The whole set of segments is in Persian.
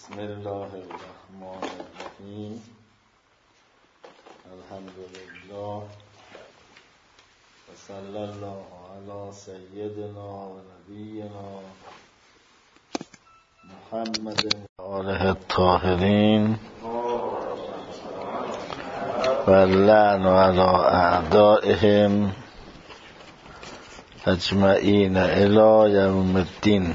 بسم الله الرحمن الرحیم. الحمدلله و صلی الله علی سیدنا و نبینا محمد و آله الطاهرین و اللعن علی اعدائهم اجمعین الی یوم الدین.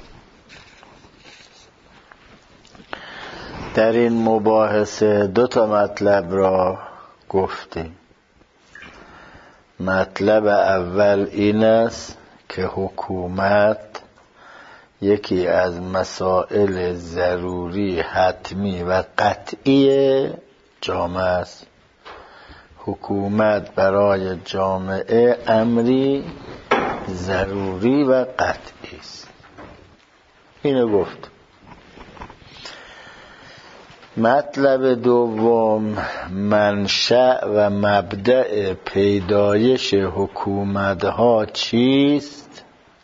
در این مباحثه دو تا مطلب را گفتیم. مطلب اول این است که حکومت یکی از مسائل ضروری، حتمی و قطعی جامعه است. حکومت برای جامعه امری ضروری و قطعی است. اینو گفت. مطلب دوم، منشأ و مبدأ پیدایش حکومت‌ها چیست؟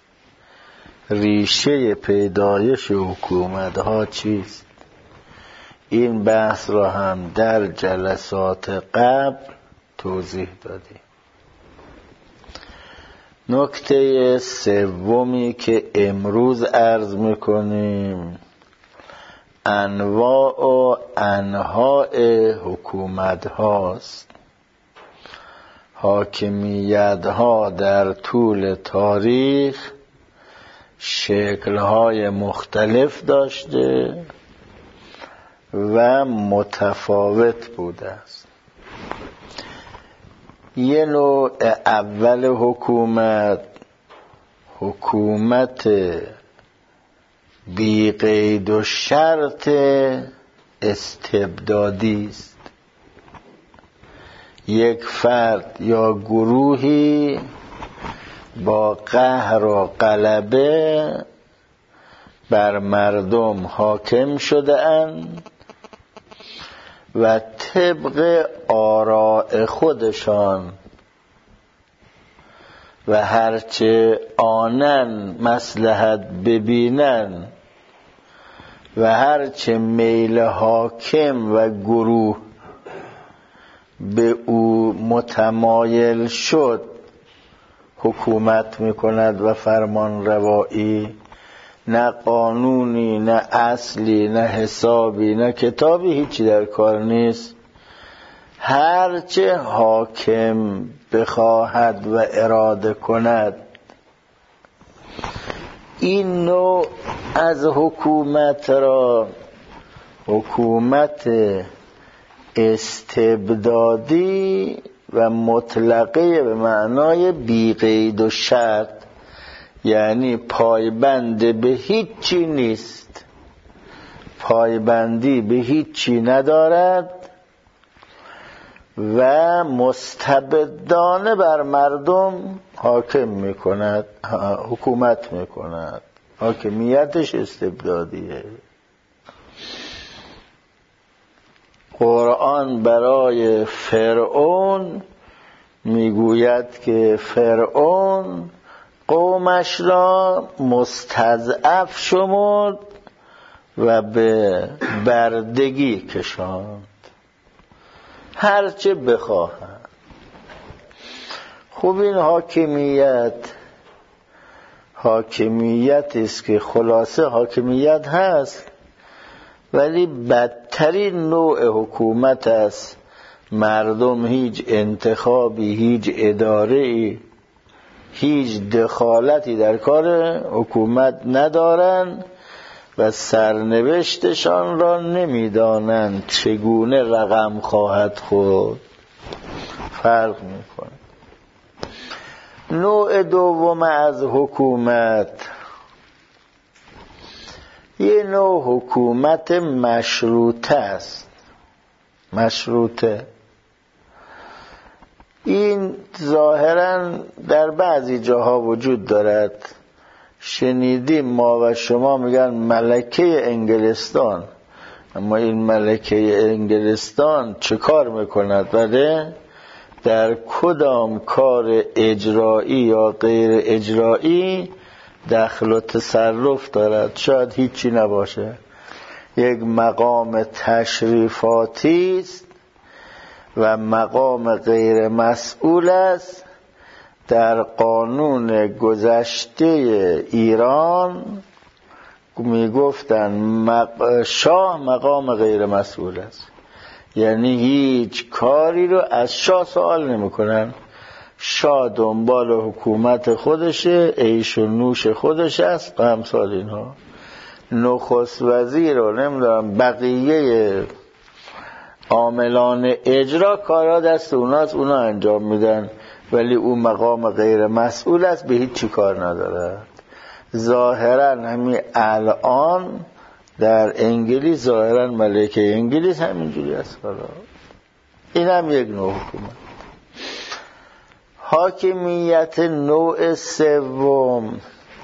ریشه پیدایش حکومت‌ها چیست؟ این بحث را هم در جلسات قبل توضیح دادیم. نکته سومی که امروز عرض می‌کنیم انواع و انواع حکومت هاست. حاکمیت ها در طول تاریخ شکل های مختلف داشته و متفاوت بوده است. یه نوع اول حکومت بی قید و شرط استبدادی است. یک فرد یا گروهی با قهر و غلبه بر مردم حاکم شده اند و طبق آراء خودشان و هرچه آنن مصلحت ببینن و هرچه میل حاکم و گروه به او متمایل شد حکومت میکند و فرمان روایی. نه قانونی، نه اصلی، نه حسابی، نه کتابی، هیچی در کار نیست. هرچه حاکم بخواهد و اراده کند. این نوع از حکومت را حکومت استبدادی و مطلقه به معنای بی قید و شرط، یعنی پایبند به هیچی نیست، پایبندی به هیچی ندارد و مستبدانه بر مردم حاکم میکند، حکومت میکند. حاکمیتش استبدادیه. قرآن برای فرعون میگوید که فرعون قومش را مستضعف شمرد و به بردگی کشاند، هرچه بخواهند. خب این حاکمیت است که خلاصه حاکمیت هست، ولی بدترین نوع حکومت است. مردم هیچ انتخابی، هیچ اداره‌ای، هیچ دخالتی در کار حکومت ندارند و سرنوشتشان را نمیدانند چگونه رقم خواهد خورد. فرق میکنه. نوع دوم از حکومت یه نوع حکومت مشروطه است. مشروطه این ظاهراً در بعضی جاها وجود دارد. شنیدیم ما و شما میگن ملکه انگلستان، اما این ملکه انگلستان چه کار میکند؟ بله، در کدام کار اجرایی یا غیر اجرایی دخل و تصرف دارد؟ شاید هیچی نباشه. یک مقام تشریفاتی است و مقام غیر مسئول است. در قانون گذشته ایران میگفتن شاه مقام غیر مسئول است، یعنی هیچ کاری رو از شاه سوال نمیکنن. شاه دنبال حکومت خودشه، عیش و نوش خودش است و همسال اینها. نخست وزیر رو نمیدونم بقیه عاملان اجرا کارا دست اوناست، اونا انجام میدن، ولی اون مقام غیر مسئول است، به هیچ چی کار نداره. ظاهرا همین الان در انگلیس، ظاهرا ملکه انگلیس همینجوری است. این هم یک نوع حکومت. حاکمیت نوع سوم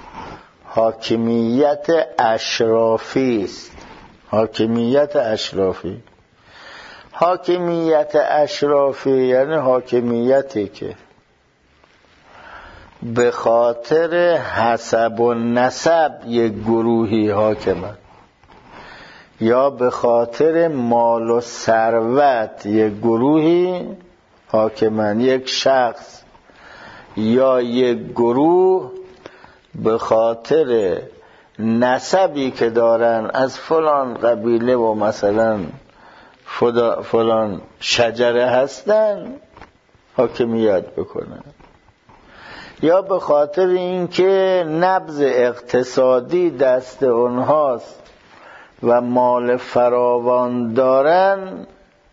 حاکمیت اشرافی است. حاکمیت اشرافی، حاکمیت اشرافی یعنی حاکمیتی که به خاطر حسب و نسب یک گروهی حاکمند، یا به خاطر مال و ثروت یک گروهی حاکمند. یک شخص یا یک گروه به خاطر نسبی که دارن از فلان قبیله و مثلا فلان شجره هستن حاکمیت بکنن، یا به خاطر اینکه نبض اقتصادی دست اونهاست و مال فراوان دارن،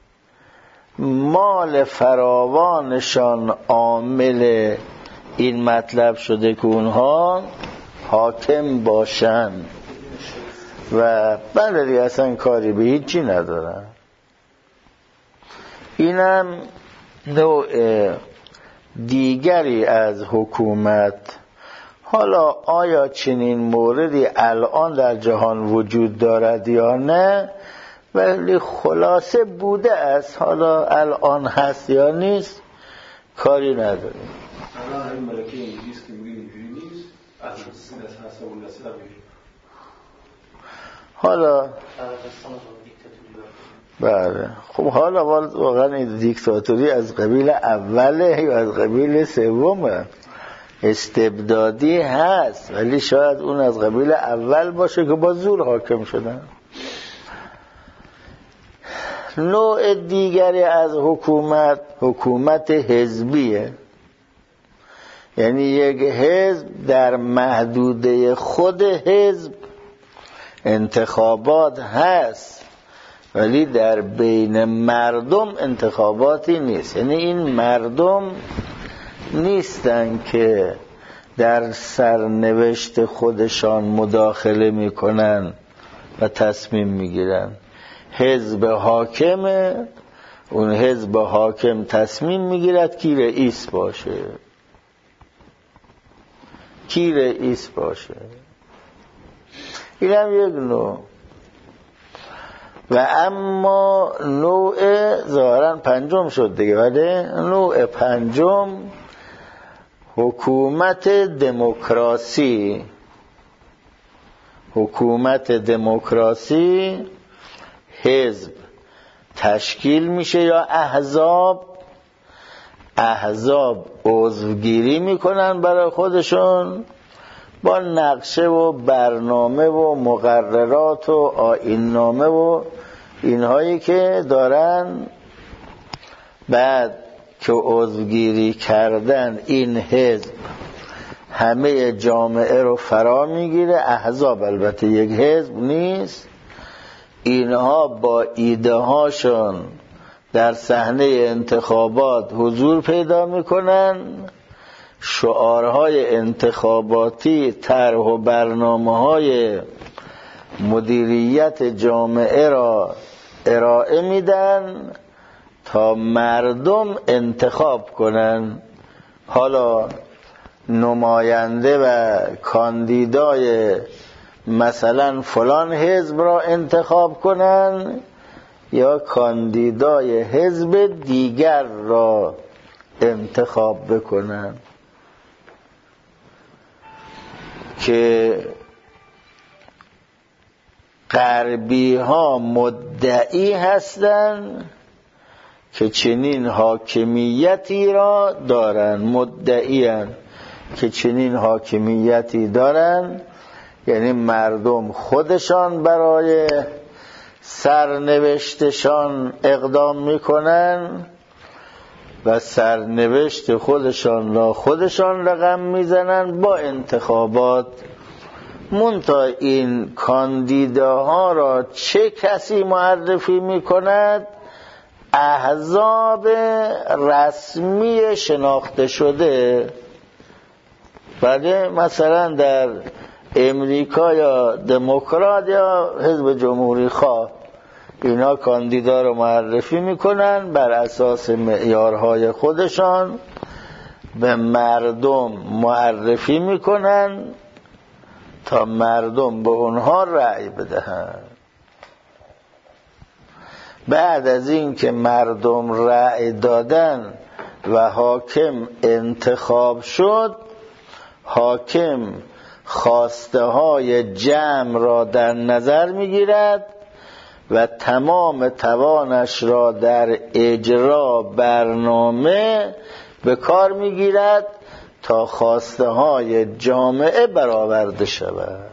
مال فراوانشان عامل این مطلب شده که اونها حاکم باشن و بلدی اصلا کاری به هیچی ندارن. اینم نوع دیگری از حکومت. حالا آیا چنین موردی الان در جهان وجود دارد یا نه، ولی خلاصه بوده است. حالا الان هست یا نیست کاری نداریم. الان همین ملکه انگلیس که میگه اینجوری نیست، از حسب و نسب حالا بله خب حالا واقعا این دیکتاتوری از قبیل اوله یا از قبیل سومه، استبدادی هست، ولی شاید اون از قبیل اول باشه که با زور حاکم شدن. نوع دیگری از حکومت، حکومت حزبیه، یعنی یک حزب در محدوده خود حزب انتخابات هست، ولی در بین مردم انتخاباتی نیست. یعنی این مردم نیستن که در سرنوشت خودشان مداخله میکنن و تصمیم میگیرن. حزب حاکمه، اون حزب حاکم تصمیم میگیرد کی رئیس باشه، کی رئیس باشه. این هم یک نوع. و اما نوع ظاهرا پنجم شد دیگه، ولی نوع پنجم حکومت دموکراسی. حکومت دموکراسی حزب تشکیل میشه یا احزاب عضوگیری میکنن برای خودشون با نقشه و برنامه و مقررات و آیین‌نامه و اینهایی که دارن. بعد که عضوگیری کردن این حزب همه جامعه رو فرا میگیره. احزاب البته یک حزب نیست، اینها با ایده هاشون در صحنه انتخابات حضور پیدا میکنن، شعارهای انتخاباتی، طرح و برنامه‌های مدیریت جامعه را ارائه میدن تا مردم انتخاب کنن. حالا نماینده و کاندیدای مثلا فلان حزب را انتخاب کنن یا کاندیدای حزب دیگر را انتخاب بکنن که غربی ها مدعی هستند که چنین حاکمیتی را دارن، مدعیان که چنین حاکمیتی دارن، یعنی مردم خودشان برای سرنوشتشان اقدام میکنن و سرنوشت خودشان را خودشان رقم میزنن با انتخابات. منتها این کاندیداها را چه کسی معرفی میکند؟ احزاب رسمی شناخته شده. بله، مثلا در امریکا یا دموکرات یا حزب جمهوری خواه، اینا کاندیدا رو معرفی میکنن بر اساس معیارهای خودشان، به مردم معرفی میکنن تا مردم به اونها رأی بدهند. بعد از این که مردم رأی دادن و حاکم انتخاب شد، حاکم خواسته های جمع را در نظر میگیرد و تمام توانش را در اجرا برنامه به کار میگیرد تا خواسته های جامعه برآورده شود.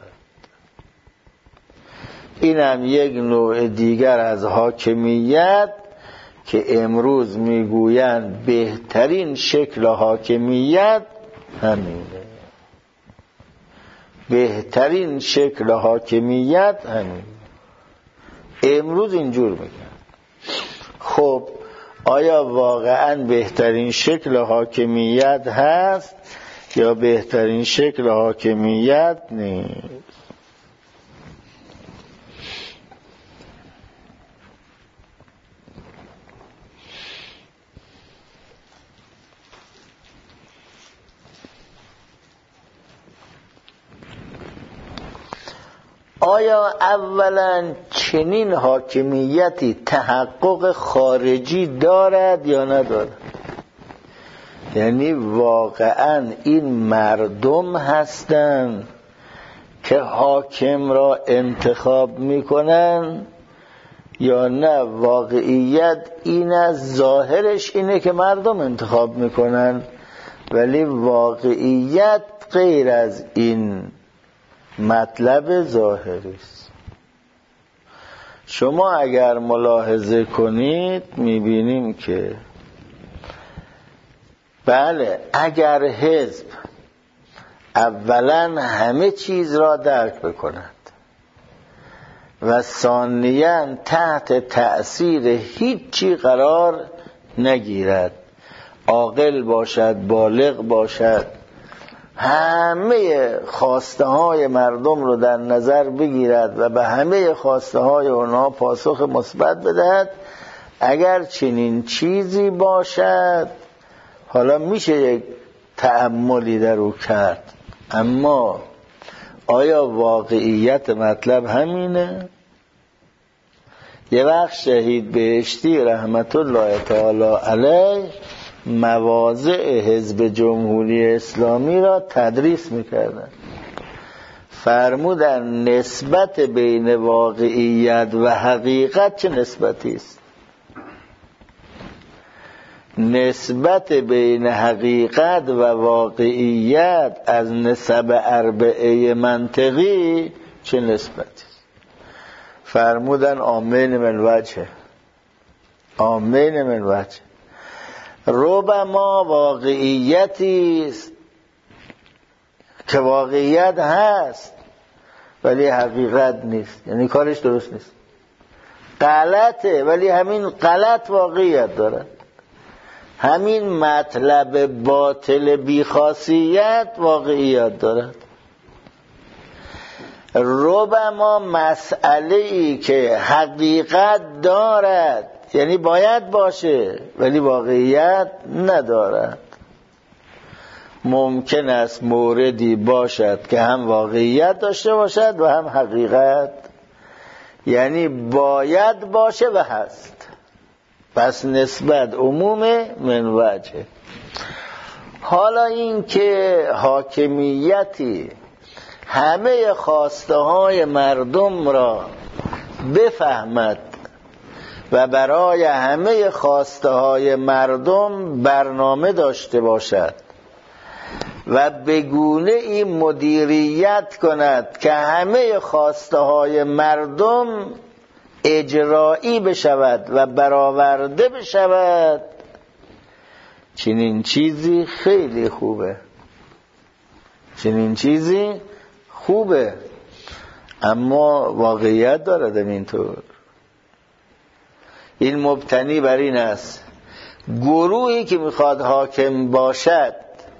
این هم یک نوع دیگر از حاکمیت که امروز میگویند بهترین شکل حاکمیت همینه. بهترین شکل حاکمیت همینه. امروز اینجور میگن. خب آیا واقعا بهترین شکل حاکمیت هست یا بهترین شکل حاکمیت نیست؟ آیا اولا چنین حاکمیتی تحقق خارجی دارد یا ندارد؟ یعنی واقعا این مردم هستند که حاکم را انتخاب میکنن یا نه واقعیت این از ظاهرش اینه که مردم انتخاب میکنن ولی واقعیت غیر از این مطلب ظاهری است. شما اگر ملاحظه کنید میبینیم که بله، اگر حزب اولا همه چیز را درک بکند و ثانیاً تحت تأثیر هیچی قرار نگیرد، عاقل باشد، بالغ باشد، همه خواسته های مردم رو در نظر بگیرد و به همه خواسته های اونها پاسخ مثبت بدهد، اگر چنین چیزی باشد حالا میشه یک تأملی در او کرد. اما آیا واقعیت مطلب همینه؟ یه وقت شهید بهشتی رحمت الله تعالی علیه مواضع حزب جمهوری اسلامی را تدریس میکردن. فرمودن نسبت بین واقعیت و حقیقت چه نسبتی است؟ نسبت بین حقیقت و واقعیت از نسب اربعه منطقی چه نسبتی است؟ فرمودن آمین من وجه، آمین من وجه. ربما واقعیتی است که واقعیت هست ولی حقیقت نیست، یعنی کارش درست نیست، غلطه، ولی همین غلط واقعیت دارد. همین مطلب باطل بیخاصیت واقعیت دارد. ربما مسئله‌ای که حقیقت دارد، یعنی باید باشه، ولی واقعیت ندارد. ممکن است موردی باشد که هم واقعیت داشته باشد و هم حقیقت، یعنی باید باشه و هست. پس نسبت عموم من وجه. حالا این که حاکمیتی همه خواسته های مردم را بفهمد و برای همه خواسته های مردم برنامه داشته باشد و به گونه این مدیریت کند که همه خواسته های مردم اجرایی بشود و برآورده بشود، چنین چیزی خیلی خوبه. چنین چیزی خوبه، اما واقعیت دارد اینطور. این مبتنی بر این است گروهی که میخواد حاکم باشد،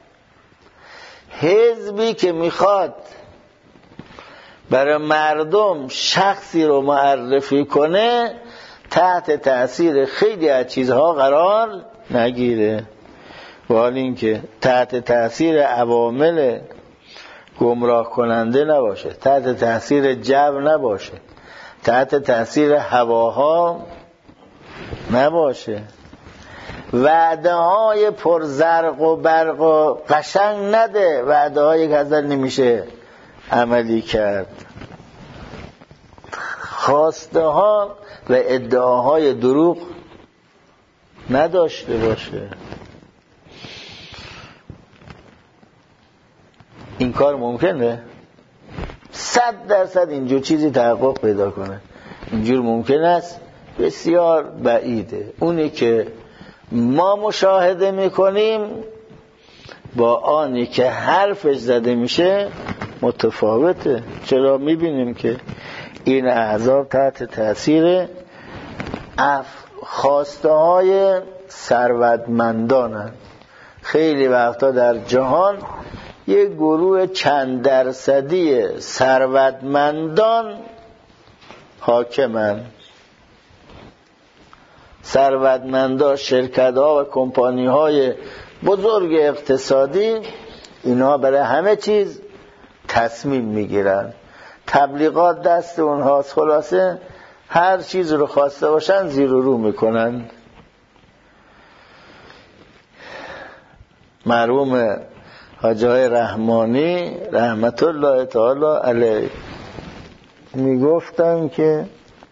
حزبی که میخواد برای مردم شخصی رو معرفی کنه، تحت تأثیر خیلی از چیزها قرار نگیره، و حال این که تحت تأثیر عوامل گمراه کننده نباشه، تحت تأثیر جو نباشه، تحت تأثیر هواها نباشه، وعده های پرزرق و برق و قشنگ نده، وعده های که ازش نمیشه عملی کرد، خواسته ها و ادعاهای دروغ نداشته باشه. این کار ممکنه؟ 100% اینجور چیزی تحقق پیدا کنه. اینجور ممکن است؟ بسیار بعیده. اونی که ما مشاهده میکنیم با آنی که حرفش زده میشه متفاوته. چرا؟ میبینیم که این احزاب تحت تأثیر خواسته های ثروتمندانند. خیلی وقتا در جهان یک گروه چند درصدی ثروتمندان حاکمند. ثروتمندا، شرکت‌ها و کمپانی‌های بزرگ اقتصادی، اینا برای همه چیز تصمیم میگیرن، تبلیغات دست اونهاست. خلاصه هر چیز رو خواسته باشن زیر و رو میکنن. مرحوم حاجی رحمانی رحمت الله تعالی علیه میگفتن که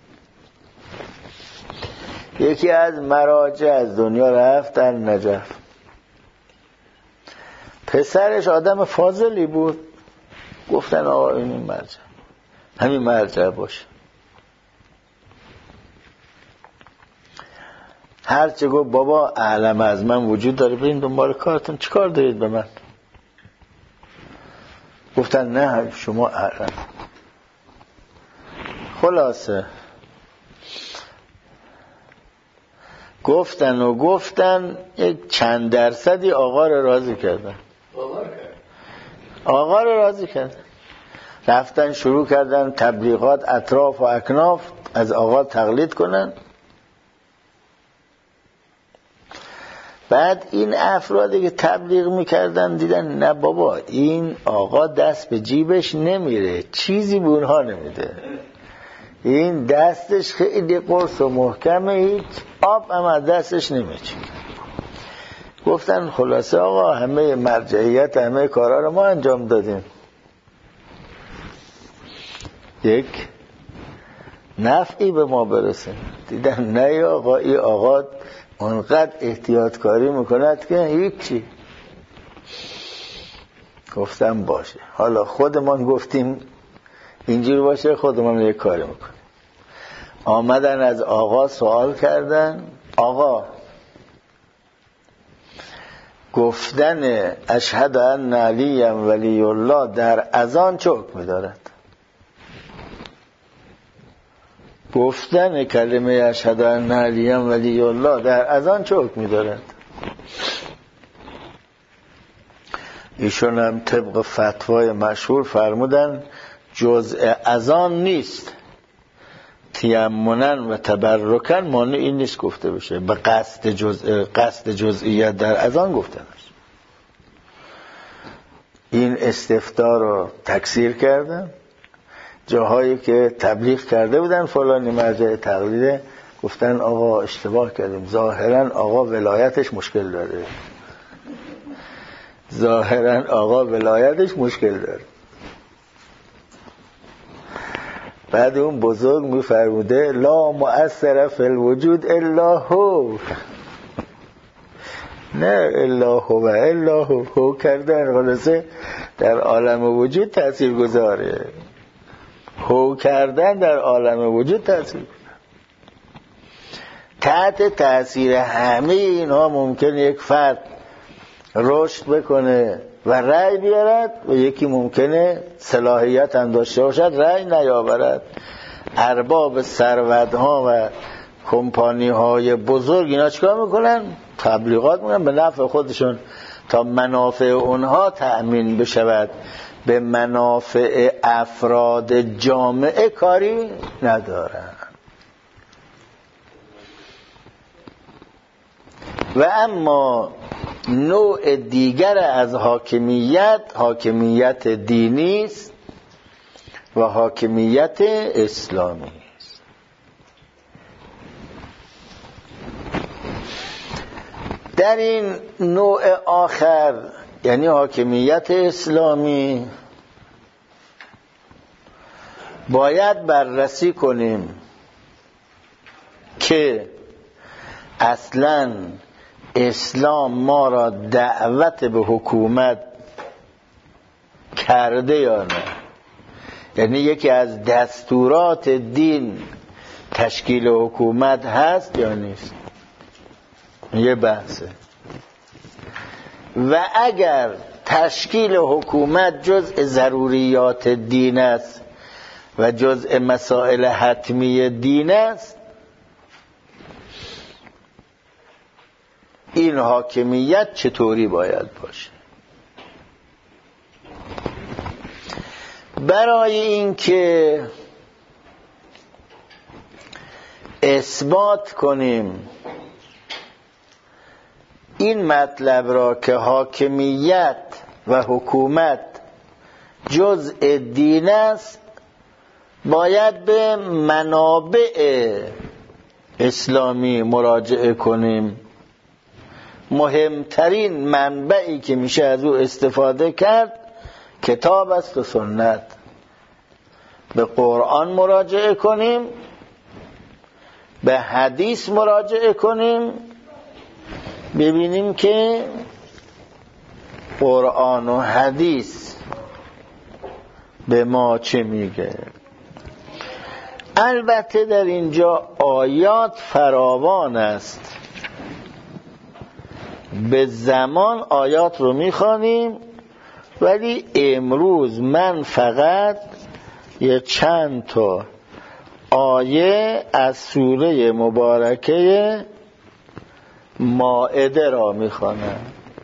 یکی از مراجع از دنیا رفت در نجف. پسرش آدم فاضلی بود. گفتن آقا این مرجع، همین مرجع باشه. هرچه گفت بابا اعلم از من وجود داره، برین دنبال کارتون، چی کار دارید به من؟ گفتن نه شما اعلم. خلاصه گفتن یک چند درصدی آقا رو راضی کردن. آقا رو راضی کردن. رفتن شروع کردن تبلیغات اطراف و اکناف از آقا تقلید کنن. بعد این افرادی که تبلیغ میکردن دیدن نه بابا این آقا دست به جیبش نمیره، چیزی به اونها نمیده، این دستش خیلی قرص و محکمه، هیچ آب هم از دستش نمیچه. گفتن خلاصه آقا همه مرجعیت همه کارا رو ما انجام دادیم، یک نفعی به ما برسه. دیدن نه آقا، این آقا اونقدر احتیاطکاری میکند که هیچی. گفتم باشه، حالا خودمان گفتیم اینجور باشه، خودمان یک کاری میکنیم. آمدن از آقا سوال کردن آقا گفتن اشهد ان علی ولی الله در اذان چه حکمی دارد؟ گفتن کلمه اشهد ان علی ولی الله در اذان چه حکمی دارد؟ ایشون هم طبق فتوای مشهور فرمودن جزء اذان نیست، تیمنن و تبرکن مانعی نیست گفته بشه، به قصد جزئیت در اذان گفته بشه. این استفتاء رو تکثیر کردن. جاهایی که تبلیغ کرده بودن فلانی مرجع تقلیده، گفتن آقا اشتباه کردیم، ظاهرا آقا ولایتش مشکل داره، ظاهرا آقا ولایتش مشکل داره. بعد اون بزرگ میفرموده لا مؤثر فی الوجود الا هو، نه الا هو کردن خلاصه در عالم وجود تأثیر گذاره، هو کردن در عالم وجود تأثیر گذاره. تحت تأثیر همه اینها ممکن یک فرد رشد بکنه و رأی بیارد و یکی ممکنه صلاحیت هم داشته باشد رأی نیاورد. ارباب ثروت‌ها و کمپانی‌های بزرگ اینا چیکار میکنن؟ تبلیغات میکنن به نفع خودشون تا منافع اونها تأمین بشود، به منافع افراد جامعه کاری ندارن. و اما نوع دیگر از حاکمیت دینی است و حاکمیت اسلامی است. در این نوع آخر یعنی حاکمیت اسلامی باید بررسی کنیم که اصلاً اسلام ما را دعوت به حکومت کرده یا نه. یعنی یکی از دستورات دین تشکیل حکومت هست یا نیست، یه بحثه. و اگر تشکیل حکومت جزء ضروریات دین است و جزء مسائل حتمی دین است، این حاکمیت چطوری باید باشه؟ برای اینکه اثبات کنیم این مطلب را که حاکمیت و حکومت جزء دین است، باید به منابع اسلامی مراجعه کنیم. مهمترین منبعی که میشه از او استفاده کرد کتاب است و سنت. به قرآن مراجعه کنیم، به حدیث مراجعه کنیم، ببینیم که قرآن و حدیث به ما چه میگه. البته در اینجا آیات فراوان است، به زمان آیات رو میخوانیم، ولی امروز من فقط یه چند تا آیه از سوره مبارکه مائده را میخوانم.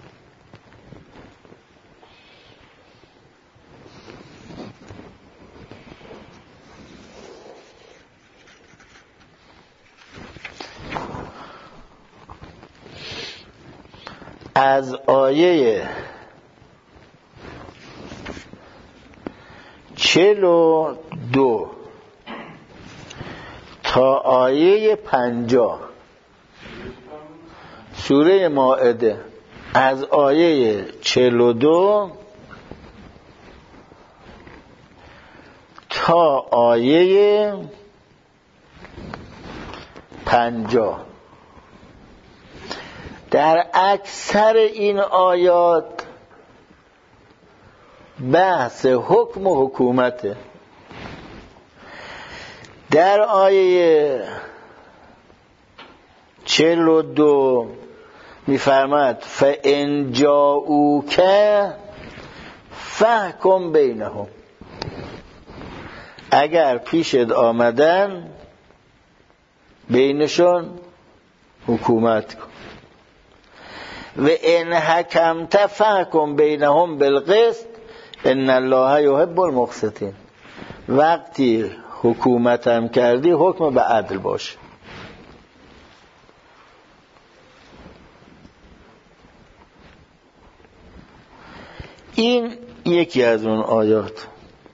از آیه 42 تا آیه 50 سوره مائده، از آیه 42 تا آیه 50. در اکثر این آیات بحث حکم و حکومته. در آیه 42 میفرماد فَإِنْ جَاءُوكَ فَاحْكُمْ بَيْنَهُمْ، اگر پیشت آمدن بینشون حکومت کن. و ان حکمت فحکم بینهم بالقسط ان الله یحب المقسطین، وقتی حکومتم کردی حکم به عدل باشه. این یکی از اون آیات.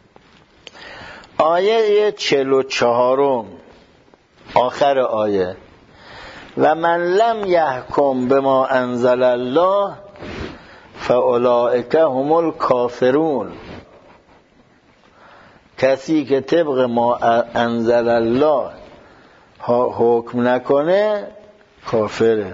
آیه 44 آخر آیه و من لم یحکم بما انزل الله فاولئک هم الکافرون، کسی که طبق ما انزل الله حکم نکنه کافره.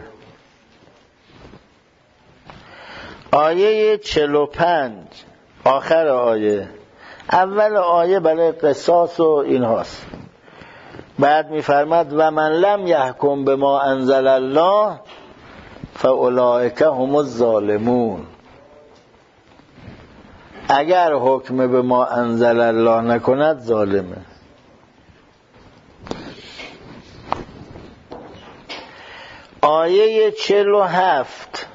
آیه 45 آخر آیه، اول آیه برای قصاص و این هاست. بعد میفرماد و من لم یحکم بما انزل الله فاولئک هم الظالمون. اگر حکم به ما انزل الله نکند ظالمه. آیه 47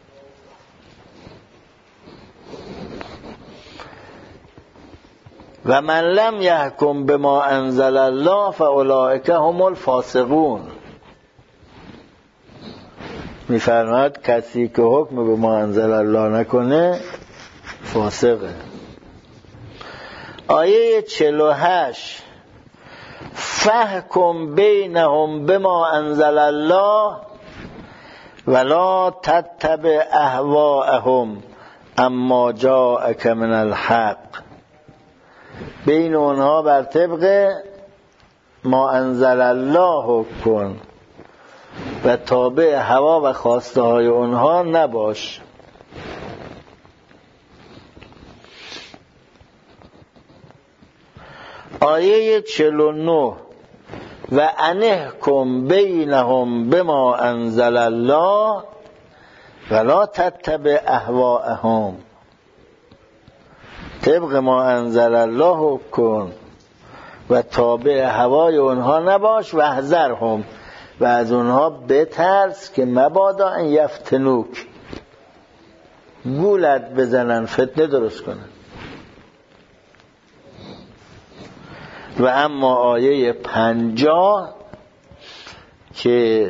و من لم یحکم بما انزل الله فاولئک هم الفاسقون. میفرماد کسی که حکم به ما انزل الله نکنه فاسقه. آیه 48 فحکم بینهم بما انزل الله ولا تتبع اهواءهم اما جاءک من الحق. بین اونها بر طبق ما انزل الله حکم کن و تابع هوا و خواسته های اونها نباش. آیه 49 و انحکم بینهم بما انزل الله ولا تتبع اهواءهم. طبق ما انزل الله حکم کن و تابع هوای اونها نباش و احذرهم و از اونها بترس که مبادا ان یفتنوک، گولت بزنن، فتنه درست کنن. و اما آیه 50 که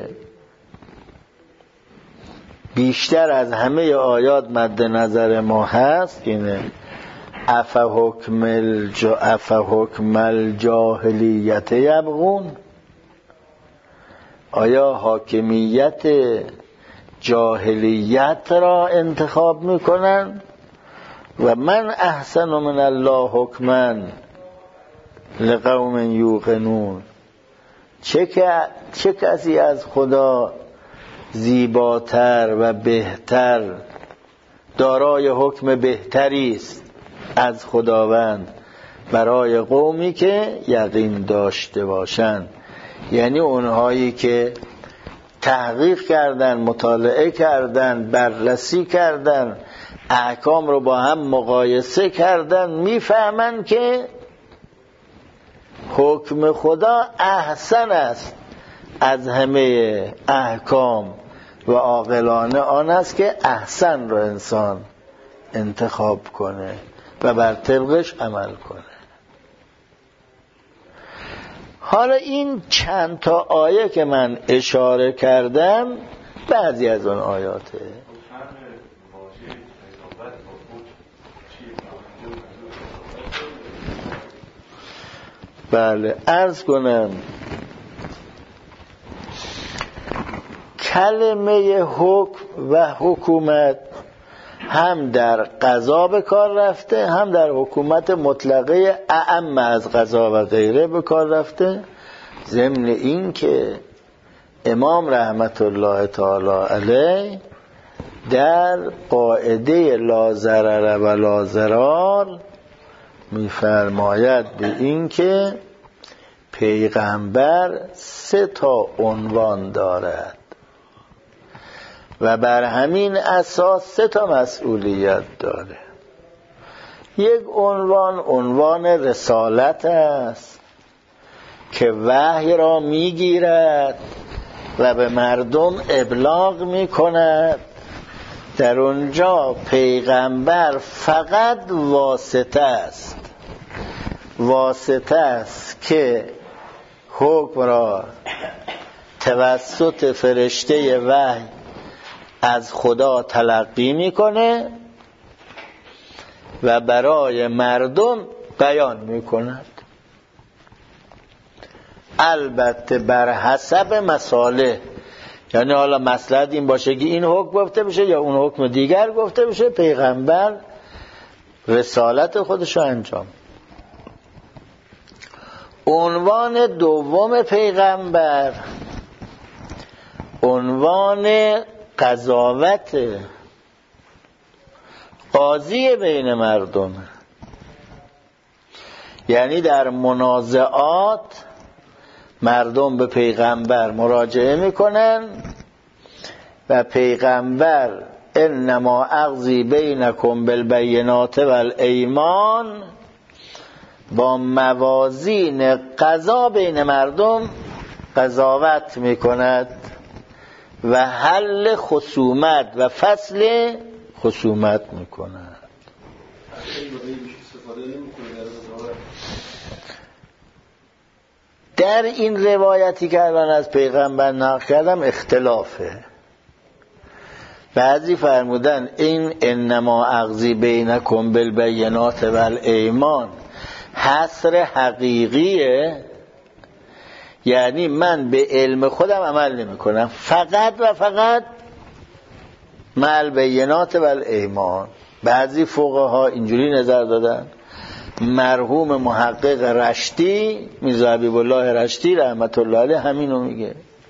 بیشتر از همه آیات مد نظر ما هست اینه افحکم الجاهلیت یبغون. آیا حاکمیت جاهلیت را انتخاب میکنن؟ و من احسن من الله حکما لقوم یوقنون. چه کسی از خدا زیباتر و بهتر، دارای حکم بهتری است از خداوند برای قومی که یقین داشته باشند. یعنی اونهایی که تحقیق کردن، مطالعه کردن، بررسی کردن، احکام رو با هم مقایسه کردن، میفهمن که حکم خدا احسن است از همه احکام و عاقلانه آن است که احسن رو انسان انتخاب کنه و بر طبقش عمل کنه. حالا این چند تا آیه که من اشاره کردم بعضی از اون آیاته. بله، عرض کنم کلمه حکم و حکومت هم در قضا به کار رفته، هم در حکومت مطلقه اعم از قضا و غیره به کار رفته. ضمن این که امام رحمت الله تعالی علیه در قاعده لا ضرر و لا ضرار می‌فرماید به این که پیغمبر 3 عنوان دارد و بر همین اساس 3 مسئولیت داره. یک عنوان رسالت است که وحی را میگیرد و به مردم ابلاغ میکند. در اونجا پیغمبر فقط واسطه است که حکم را توسط فرشته وحی از خدا تلقی میکنه و برای مردم بیان میکند، البته بر حسب مصالح. یعنی حالا مصلحت این باشه که این حکم گفته بشه یا اون حکم دیگر گفته بشه، پیغمبر رسالت خودش رو انجام. عنوان دوم پیغمبر عنوان قضاوت قاضی بین مردم، یعنی در منازعات مردم به پیغمبر مراجعه میکنن و پیغمبر انما اقضی بینکم بالبینات والایمان با موازین قضا بین مردم قضاوت میکند و حل خصومت و فصل خصومت میکند. در این روایتی که الان از پیغمبر نقل کردم اختلافه. بعضی فرمودن این انما اقضی بینکم بالبینات والایمان حصر حقیقیه، یعنی من به علم خودم عمل نمی کنم، فقط و فقط مع البینات والایمان. بعضی فقها اینجوری نظر دادن. مرحوم محقق رشتی، میرزا حبیب الله رشتی رحمت الله علیه همینو میگه.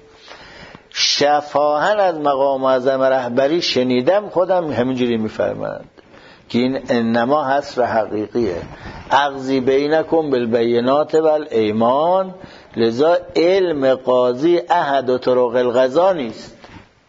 شفاهاً از مقام معظم رهبری شنیدم خودم همینجوری میفرمند که این انما حصر حقیقیه، اقضی بینکم بالبینات والایمان، لذا علم قاضی احد و طرق القضا نیست.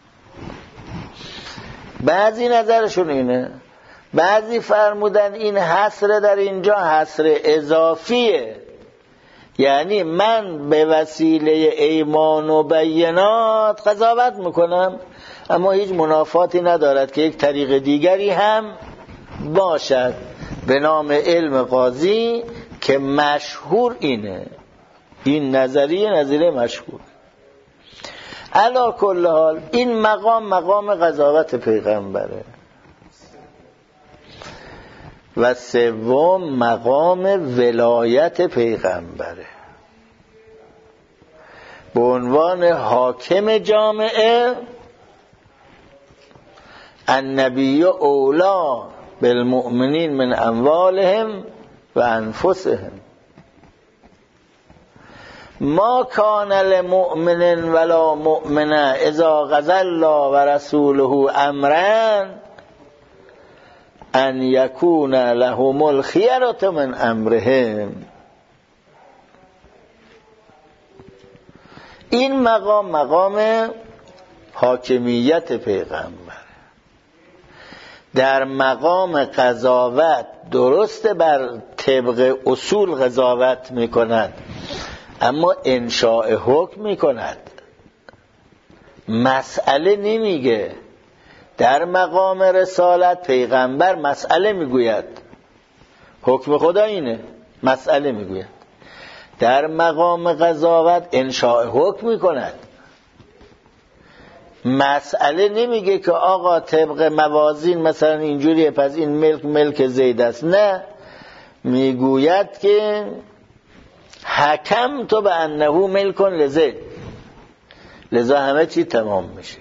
بعضی نظرشون اینه. بعضی فرمودن این حصر در اینجا حصر اضافیه، یعنی من به وسیله ایمان و بینات قضاوت میکنم، اما هیچ منافاتی ندارد که یک طریق دیگری هم باشد به نام علم قاضی که مشهور اینه. این نظریه مشهور. علی کل حال این مقام قضاوت پیغمبره. و سوم مقام ولایت پیغمبره به عنوان حاکم جامعه. النبی اولا بالمؤمنین من اموالهم و انفسهم ما کان لمؤمن ولا مؤمنه اذا قضى الله و رسوله امرا ان یکون لهم الخیرة من امرهم. این مقام حاکمیت پیغمبر. در مقام قضاوت درسته بر طبق اصول قضاوت میکند، اما انشاء حکم میکند، مسئله نمیگه. در مقام رسالت پیغمبر مسئله میگوید، حکم خدا اینه، مسئله میگوید. در مقام قضاوت انشاء حکم میکند، مسئله نمیگه که آقا طبق موازین مثلا اینجوریه پس این ملک زید است، نه، میگوید که حکم تو به انه ملک لزید، لذا همه چی تمام میشه.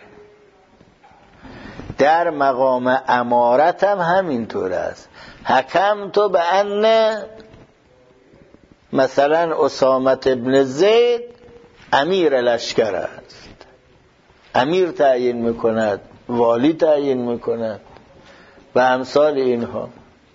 در مقام امارت هم همینطور است. حکم تو به ان مثلا اسامت ابن زید امیر لشکر است، امیر تعیین میکند، والی تعیین میکند و امثال اینها.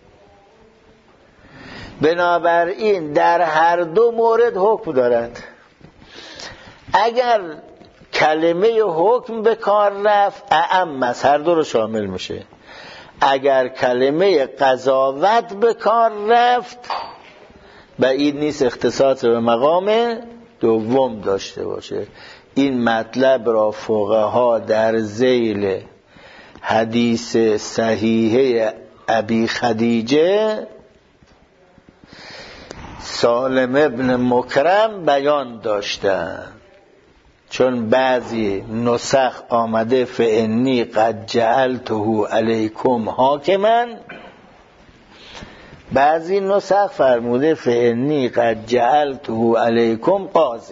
بنابراین در هر دو مورد حکم دارد. اگر کلمه حکم به کار رفت اعم است، هر دو رو شامل میشه. اگر کلمه قضاوت به کار رفت بعید نیست اختصاص به مقام دوم داشته باشه. این مطلب را فقها در ذیل حدیث صحیحه ابی خدیجه سالم ابن مکرم بیان داشتند. چون بعضی نسخ آمده فانی قد جعلته علیکم حاکما، بعضی نسخ فرموده فانی قد جعلته علیکم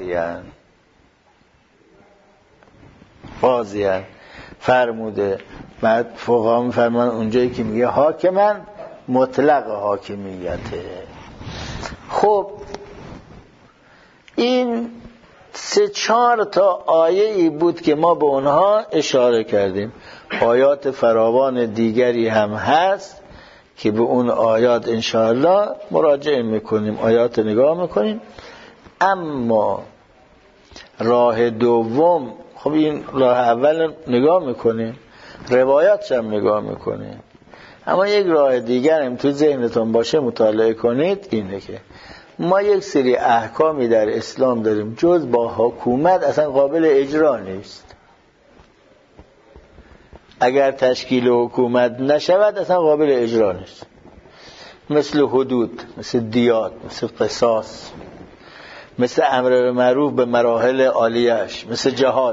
قاضیا فرموده. بعد فقها میفرمان اونجایی که میگه حاکما مطلق حاکمیته. خب این 3-4 تا آیه ای بود که ما به اونها اشاره کردیم. آیات فراوان دیگری هم هست که به اون آیات انشاءالله مراجعه میکنیم، آیات نگاه میکنیم. اما راه دوم، خب این راه اول نگاه میکنیم، روایاتش هم نگاه میکنیم، اما یک راه دیگر هم تو ذهنتون باشه مطالعه کنید، اینه که ما یک سری احکامی در اسلام داریم جز با حکومت اصلا قابل اجرا نیست. اگر تشکیل حکومت نشود اصلا قابل اجرا نیست، مثل حدود، مثل دیات، مثل قصاص، مثل امر به معروف به مراحل عالیش، مثل جهاد.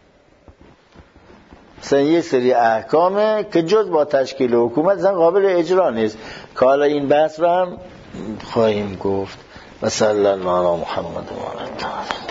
مثلا یه سری احکامه که جز با تشکیل حکومت اصلا قابل اجرا نیست که حالا این بحث رو هم خواهیم گفت. مثلا محمد و